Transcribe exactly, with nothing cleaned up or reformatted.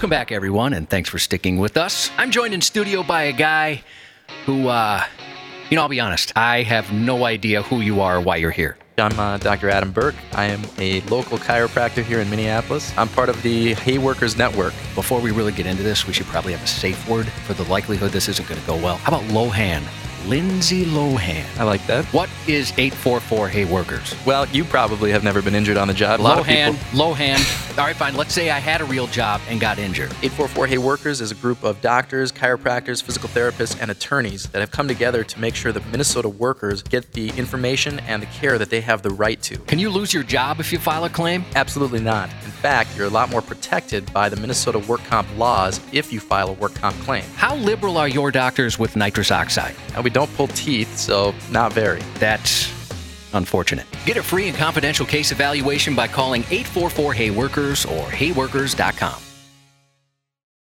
Welcome back, everyone, and thanks for sticking with us. I'm joined in studio by a guy who, uh, you know, I'll be honest, I have no idea who you are or why you're here. I'm uh, Doctor Adam Burke. I am a local chiropractor here in Minneapolis. I'm part of the Hayworkers Network. Before we really get into this, we should probably have a safe word for the likelihood this isn't going to go well. How about Lohan? Lindsay Lohan. I like that. What is eight four four Hayworkers? Well, you probably have never been injured on the job. A lot Lohan, of people. Lohan. All right, fine. Let's say I had a real job and got injured. eight four four Hayworkers is a group of doctors, chiropractors, physical therapists, and attorneys that have come together to make sure that Minnesota workers get the information and the care that they have the right to. Can you lose your job if you file a claim? Absolutely not. In fact, you're a lot more protected by the Minnesota work comp laws if you file a work comp claim. How liberal are your doctors with nitrous oxide? Now, we don't pull teeth, so not very. That's unfortunate. Get a free and confidential case evaluation by calling eight four four Hayworkers or hayworkers dot com.